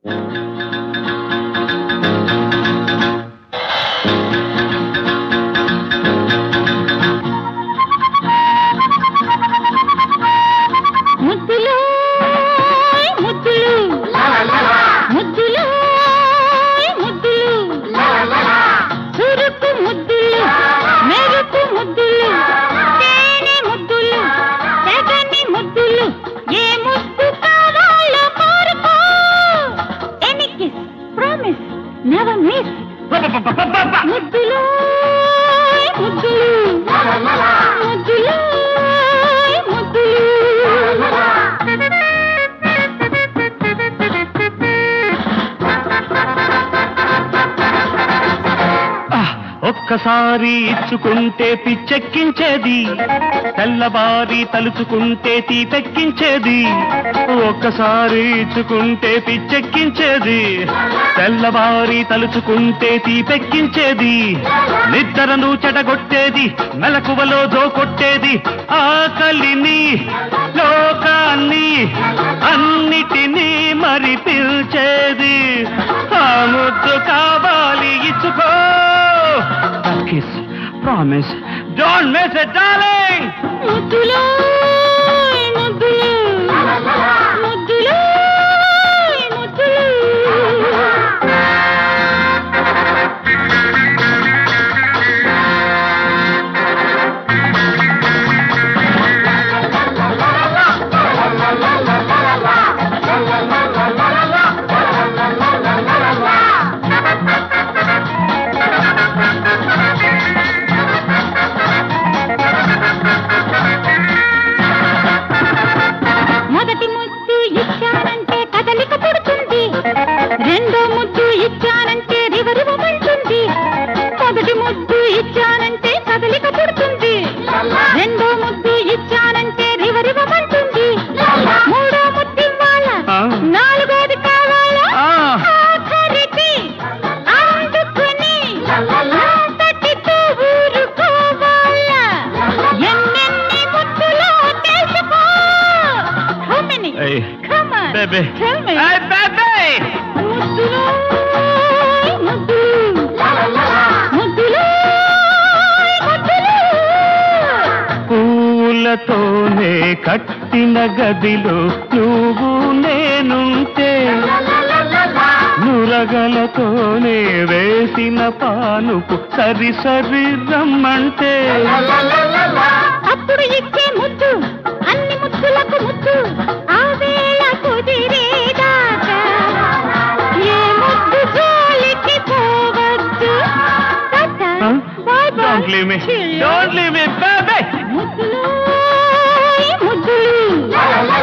Never miss. ముద్దులు ముద్దులు ముద్దులు ముద్దులు ఒక్కసారి ఇచ్చుకుంటే పిచ్చెక్కించేది, తెల్లవారి తలుచుకుంటే తీపెక్కించేది. ఒక్కసారి ఇచ్చుకుంటే పిచ్చెక్కించేది, తెల్లవారి తలుచుకుంటే తీపెక్కించేది. నిద్రను చెడగొట్టేది, మెలకువలో దోకొట్టేది. ఆకలిని లోకాన్ని అన్నిటినీ మరి పిలిచేది. ఆ ముద్దు కావాలి ఇచ్చుకో. Kiss, promise, don't miss it, darling. ముద్దులు ముద్దులు ముద్దులు ముద్దులు మొదటి ముద్దు ఇచ్చానంటే కదలిక పుడుతుంది, రెండో ముద్దు ఇచ్చానంటే రివరివమంటుంది. మొదటి ముద్దు ఇచ్చానంటే కదలిక పుడుతుంది, రెండో ముద్దు ఇచ్చానంటే రివరివమంటుంది. మూడో ముద్దు ఇవ్వాలా, నాలుగోది కావాలా, ఆఖరికి అందుకుని అంతటితో ఊరుకోవాలా. ఎన్నెన్ని ముద్దులో తెలుసుకో. How many? Hey, Come on, baby. tell me. Hey, baby. ముద్దులు ముద్దులు ముద్దులు ముద్దులు పూలతోనే కట్టిన గదిలో నువ్వు నేనుంటే, నురగలతోనే వేసిన పానుపు సరి సరి రమ్మంటే. అప్పుడు ఇచ్చే ముద్దు అన్ని ముద్దులకు ముద్దు, ఆ వేళ కుదిరేదాకా ఏ ముద్దు జోలికి పోవద్దు. Bye bye. Don't leave me. Cheerio. Don't leave me, baby. ముద్దులు ముద్దులు